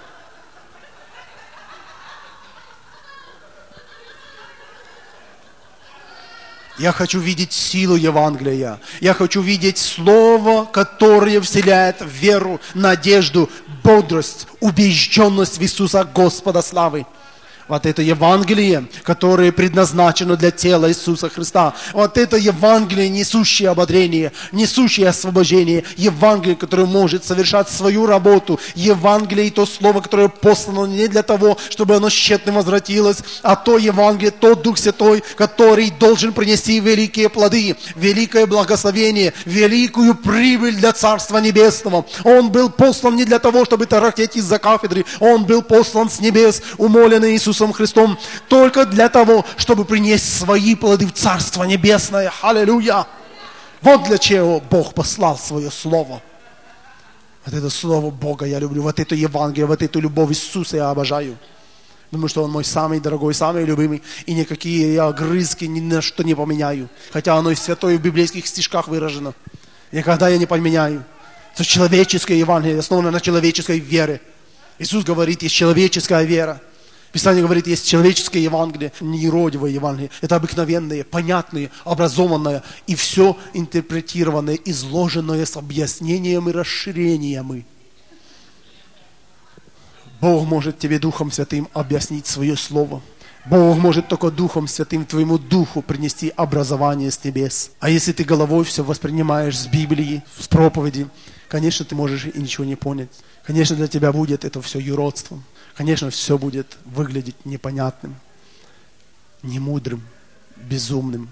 Я хочу видеть силу Евангелия. Я хочу видеть Слово, которое вселяет веру, надежду, бодрость, убежденность в Иисуса Господа славы. Вот это Евангелие, которое предназначено для тела Иисуса Христа. Вот это Евангелие, несущее ободрение, несущее освобождение. Евангелие, которое может совершать свою работу. Евангелие и то слово, которое послано не для того, чтобы оно тщетно возвратилось, а то Евангелие, тот Дух Святой, который должен принести великие плоды, великое благословение, великую прибыль для Царства Небесного. Он был послан не для того, чтобы тарахтеть из-за кафедры. Он был послан с небес, умоленный Иисусом Христом, только для того, чтобы принести свои плоды в Царство Небесное. Аллилуйя! Вот для чего Бог послал свое Слово. Вот это Слово Бога я люблю, вот это Евангелие, вот эту любовь Иисуса я обожаю. Потому что Он мой самый дорогой, самый любимый, и никакие я огрызки ни на что не поменяю. Хотя оно и святое в библейских стишках выражено. Никогда я не поменяю. Это человеческое Евангелие, основано на человеческой вере. Иисус говорит, есть человеческая вера. Писание говорит, есть человеческое Евангелие, неиродивое Евангелие. Это обыкновенное, понятное, образованное и все интерпретированное, изложенное с объяснением и расширениями. Бог может тебе Духом Святым объяснить свое Слово. Бог может только Духом Святым твоему Духу принести образование с небес. А если ты головой все воспринимаешь с Библии, с проповеди, конечно, ты можешь и ничего не понять. Конечно, для тебя будет это все юродством. Конечно, все будет выглядеть непонятным, немудрым, безумным.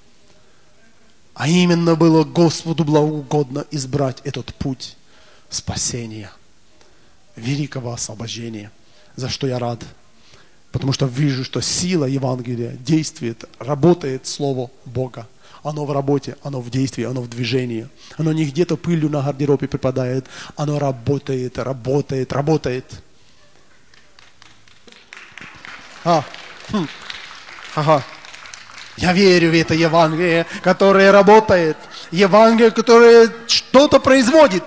А именно было Господу благоугодно избрать этот путь спасения, великого освобождения, за что я рад. Потому что вижу, что сила Евангелия действует, работает Слово Бога. Оно в работе, оно в действии, оно в движении. Оно не где-то пылью на гардеробе припадает, оно работает, работает, работает. А, хм, ага. Я верю в это Евангелие, которое работает. Евангелие, которое что-то производит.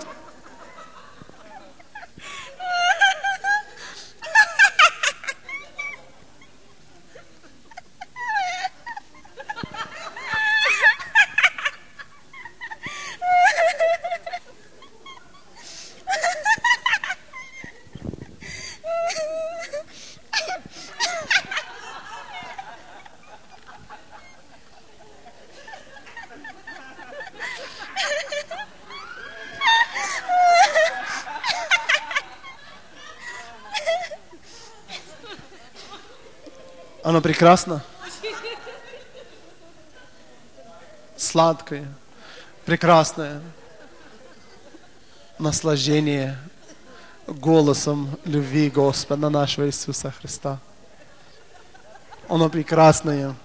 Оно прекрасно, сладкое, прекрасное, наслаждение голосом любви Господа нашего Иисуса Христа. Оно прекрасное,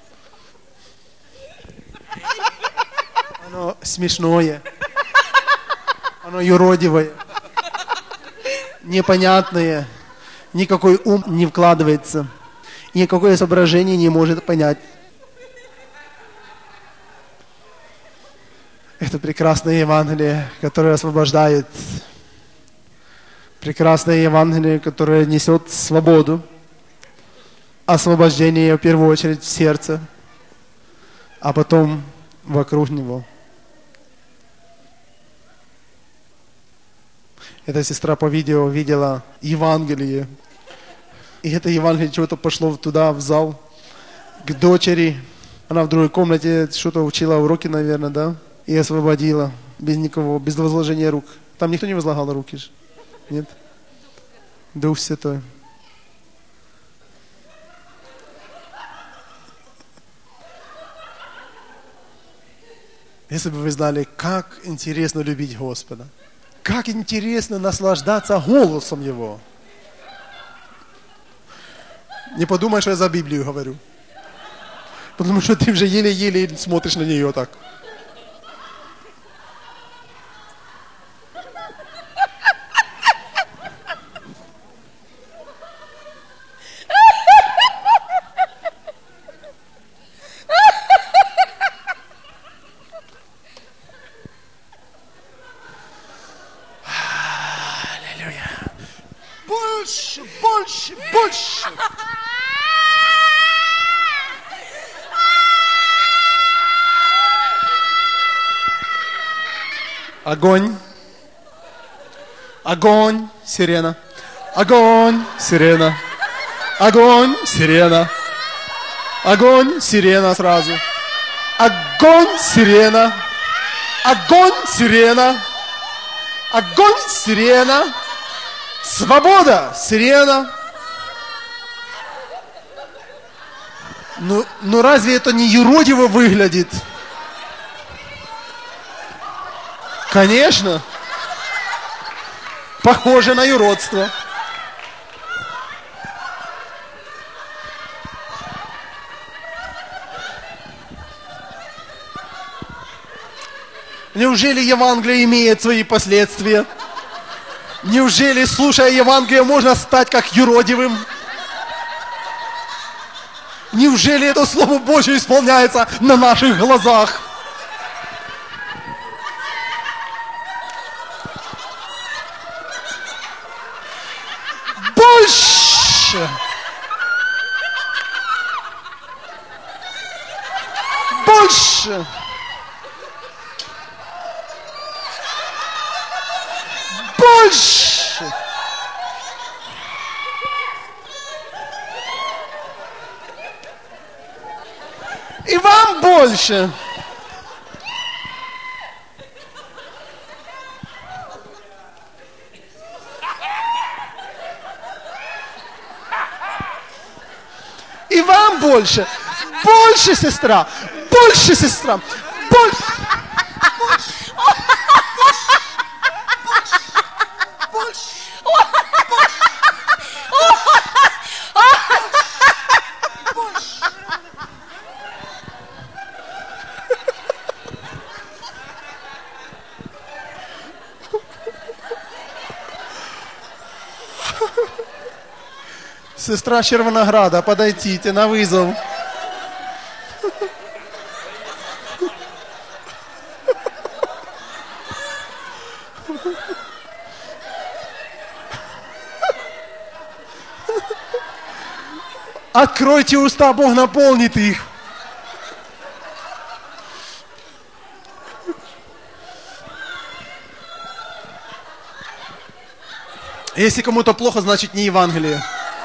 оно смешное, оно юродивое, непонятное, никакой ум не вкладывается. Никакое соображение не может понять. Это прекрасное Евангелие, которое освобождает. Прекрасное Евангелие, которое несет свободу. Освобождение в первую очередь в сердце, а потом вокруг него. Эта сестра по видео видела Евангелие. И это Евангелие чего-то пошло туда, в зал, к дочери. Она в другой комнате что-то учила, уроки, наверное, да? И освободила, без никого, без возложения рук. Там никто не возлагал руки же? Нет? Дух Святой. Если бы вы знали, как интересно любить Господа. Как интересно наслаждаться голосом Его. Не подумай, что я за Библию говорю. Потому что ты уже еле-еле смотришь на нее так. Аллилуйя. Больше, больше, больше. Огонь. Огонь, сирена. Огонь, сирена. Огонь, сирена. Огонь, сирена сразу. Огонь, сирена. Огонь, сирена. Огонь, сирена. Свобода, сирена. Ну, ну разве это не юродиво выглядит? Конечно. Похоже на юродство. Неужели Евангелие имеет свои последствия? Неужели, слушая Евангелие, можно стать как юродивым? Неужели это Слово Божье исполняется на наших глазах? Больше! Больше! Больше! И вам больше! И вам больше! Больше, сестра! Больше, сестра! Больше! Сестра Червонограда, подойдите на вызов. Откройте уста, Бог наполнит их. Если кому-то плохо, значит не Евангелие.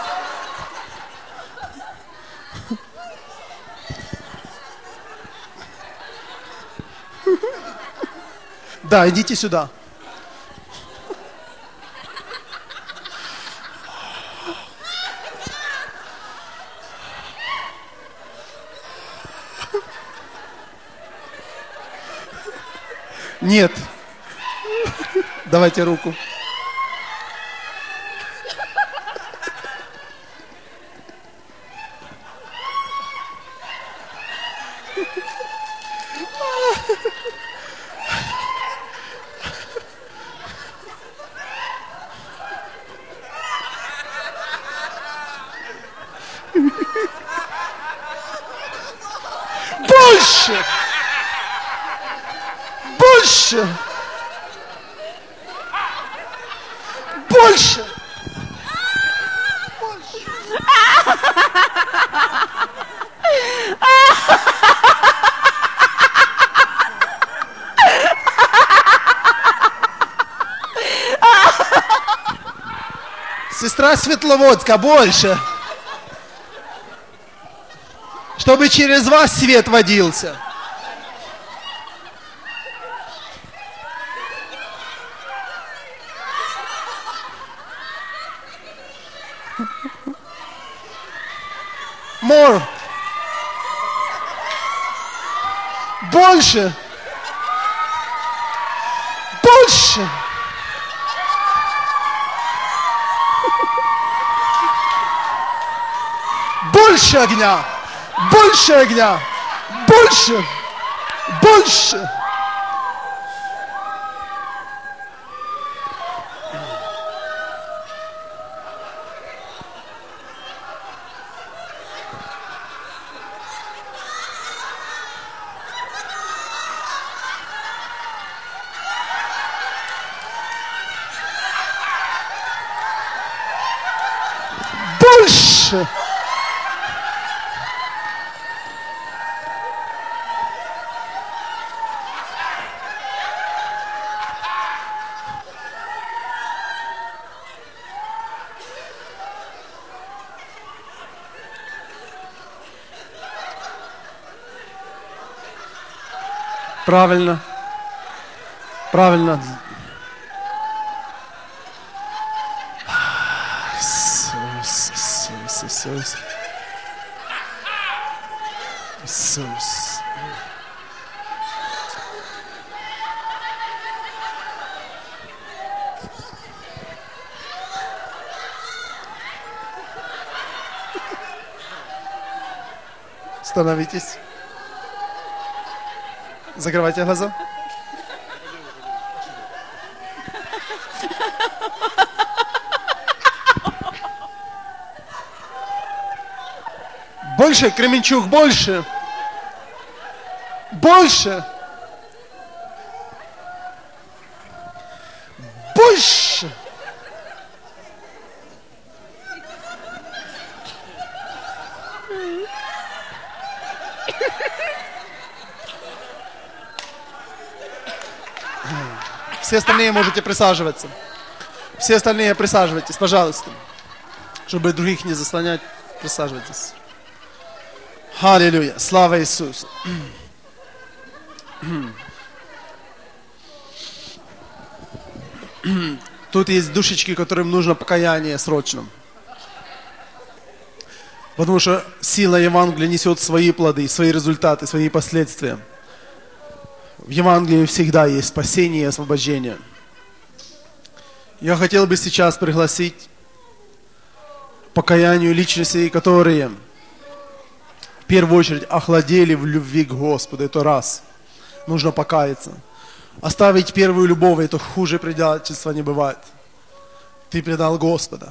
Да, идите сюда. Нет. Давайте руку. Больше! Больше! Больше! Сестра Светловодска, больше! Чтобы через вас свет водился. More. Больше. Больше. Больше огня. Больше огня. Больше. Больше. Больше. Правильно. Правильно. Иисус, Иисус, Иисус. Иисус. Становитесь. Закрывайте глаза. Больше, Кременчуг, больше. Больше. Больше. Все остальные можете присаживаться. Все остальные присаживайтесь, пожалуйста. Чтобы других не заслонять, присаживайтесь. Аллилуйя. Слава Иисусу. Тут есть душечки, которым нужно покаяние срочно. Потому что сила Евангелия несет свои плоды, свои результаты, свои последствия. В Евангелии всегда есть спасение и освобождение. Я хотел бы сейчас пригласить к покаянию личностей, которые в первую очередь охладели в любви к Господу. Это раз. Нужно покаяться. Оставить первую любовь, это хуже предательства не бывает. Ты предал Господа.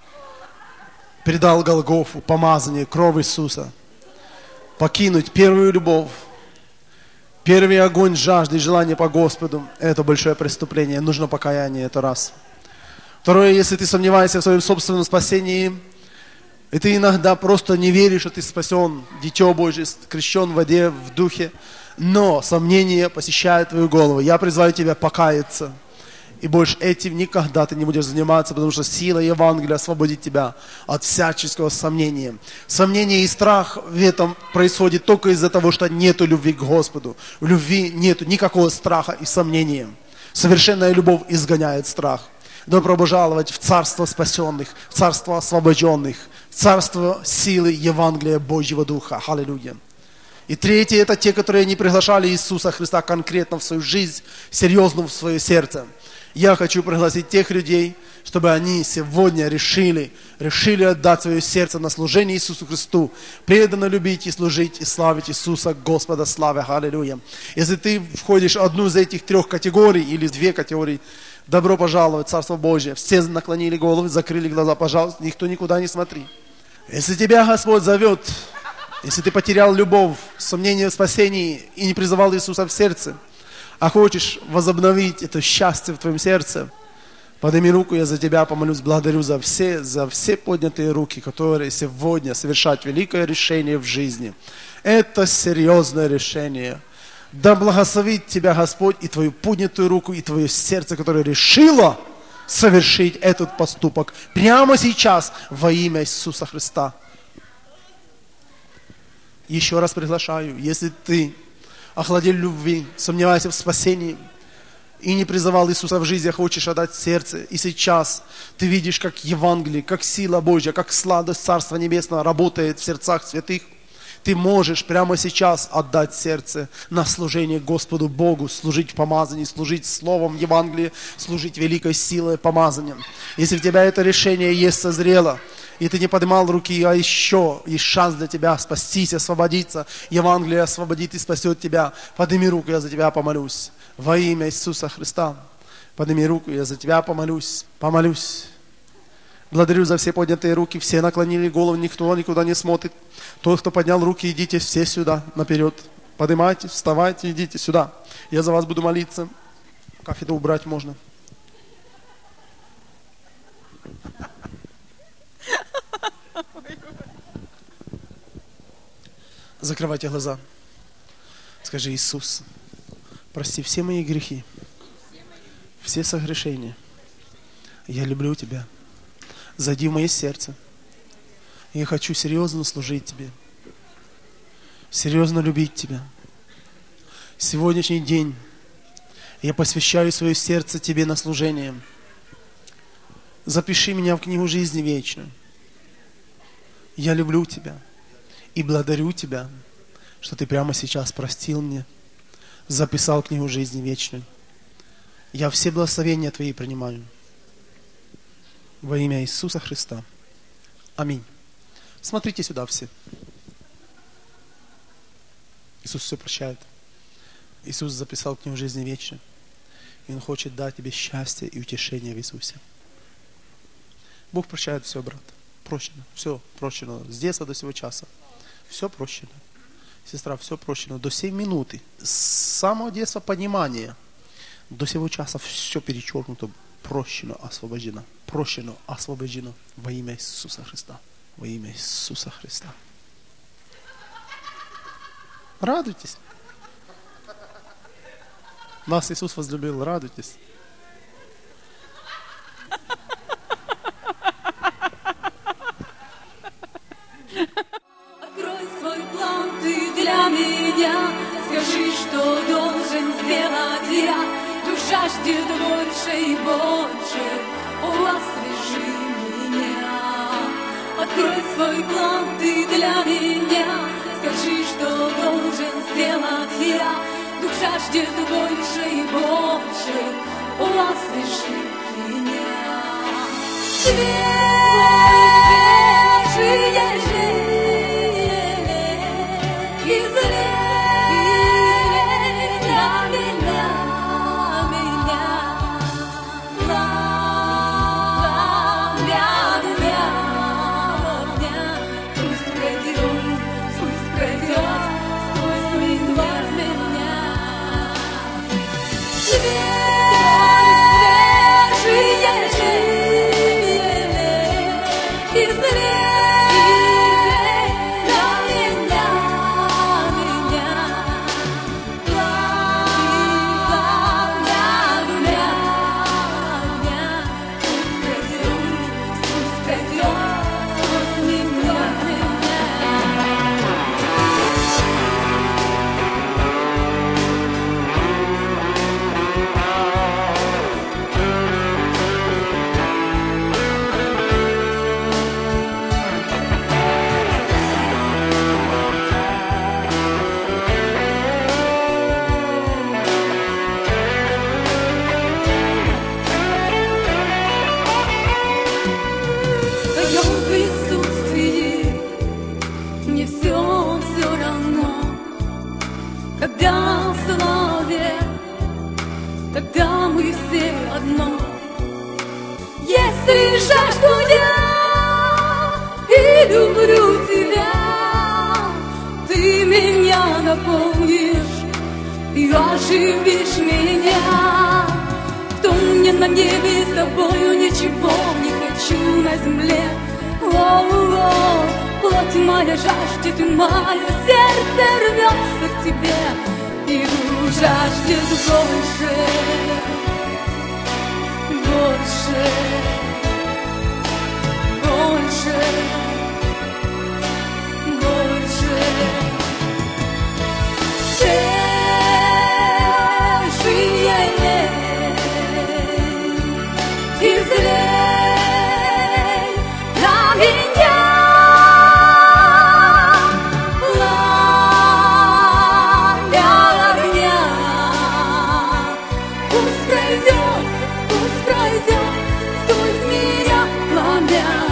Предал Голгофу, помазание, кровь Иисуса. Покинуть первую любовь. Первый огонь жажды и желания по Господу – это большое преступление. Нужно покаяние, это раз. Второе, если ты сомневаешься в своем собственном спасении, и ты иногда просто не веришь, что ты спасен, Дитё Божие, крещен в воде, в духе, но сомнение посещает твою голову. Я призываю тебя покаяться. И больше этим никогда ты не будешь заниматься, потому что сила Евангелия освободит тебя от всяческого сомнения. Сомнение и страх в этом происходит только из-за того, что нету любви к Господу. В любви нету никакого страха и сомнения. Совершенная любовь изгоняет страх. Добро пожаловать в царство спасенных, в царство освобожденных, в царство силы Евангелия Божьего Духа. Аллилуйя. И третье, это те, которые не приглашали Иисуса Христа конкретно в свою жизнь, серьезно в свое сердце. Я хочу пригласить тех людей, чтобы они сегодня решили, решили отдать свое сердце на служение Иисусу Христу, преданно любить и служить, и славить Иисуса, Господа, славя, аллилуйя. Если ты входишь в одну из этих трех категорий, или две категории, добро пожаловать в Царство Божие. Все наклонили головы, закрыли глаза, пожалуйста, никто никуда не смотри. Если тебя Господь зовет, если ты потерял любовь, сомнение в спасении и не призывал Иисуса в сердце, а хочешь возобновить это счастье в твоем сердце, подними руку, я за тебя помолюсь, благодарю за все, за все поднятые руки, которые сегодня совершают великое решение в жизни. Это серьезное решение. Да благословит тебя Господь и твою поднятую руку, и твое сердце, которое решило совершить этот поступок прямо сейчас во имя Иисуса Христа. Еще раз приглашаю, если ты охладел любви, сомневайся в спасении и не призывал Иисуса в жизни, а хочешь отдать сердце, и сейчас ты видишь, как Евангелие, как сила Божья, как сладость Царства Небесного работает в сердцах святых, ты можешь прямо сейчас отдать сердце на служение Господу Богу, служить в помазании, служить Словом Евангелия, служить великой силой помазанием. Если у тебя это решение есть, созрело, и ты не поднимал руки, а еще есть шанс для тебя спастись, освободиться, Евангелие освободит и спасет тебя, подними руку, я за тебя помолюсь. Во имя Иисуса Христа, подними руку, я за тебя помолюсь, помолюсь. Благодарю за все поднятые руки, все наклонили голову, никто никуда не смотрит. Тот, кто поднял руки, идите все сюда, наперед. Поднимайте, вставайте, идите сюда. Я за вас буду молиться. Кафедру убрать можно. Закрывайте глаза. Скажи: Иисус, прости все мои грехи, все согрешения. Я люблю Тебя. Зайди в мое сердце. Я хочу серьезно служить Тебе. Серьезно любить Тебя. Сегодняшний день я посвящаю свое сердце Тебе на служение. Запиши меня в книгу жизни вечной. Я люблю Тебя и благодарю Тебя, что Ты прямо сейчас простил мне, записал книгу жизни вечной. Я все благословения Твои принимаю. Во имя Иисуса Христа. Аминь. Смотрите сюда все. Иисус все прощает. Иисус записал книгу жизни вечной. И Он хочет дать тебе счастье и утешение в Иисусе. Бог прощает все, брат. Прощено. Все прощено. С детства до сего часа. все прощено. Сестра, все прощено. До сей минуты, с самого детства понимания, до сего часа все перечеркнуто, прощено, освобождено. Прощено, освобождено во имя Иисуса Христа. Во имя Иисуса Христа. Радуйтесь. Нас Иисус возлюбил, радуйтесь. Открой свой план ты для меня, скажи, что должен сделать я. Дух жаждет больше и больше, о, освежи меня. Открой свой план ты для меня, скажи, что должен сделать я. Дух жаждет больше и больше, о, освежи меня. Свежие жизни излей на меня, меня, пламя огня, огня. Пусть пройдет, пусть пройдет сквозь меня. Свежие жизни излей на меня, меня, пламя огня, огня. Пусть пройдет, пусть пройдет сквозь меня, в твоем присутствии мне все, все равно. Когда в славе, тогда мы все одно. Если жажду я и люблю тебя, ты меня наполнишь и оживишь меня. Кто мне на небе с тобою, ничего не хочу на земле. О-о-о, плоть моя жаждет, и мое сердце рвется к тебе. И дух жаждет больше, больше, больше, больше. Свежие излей на меня, пламя огня. Пусть пройдет, пусть пройдет сквозь меня пламя.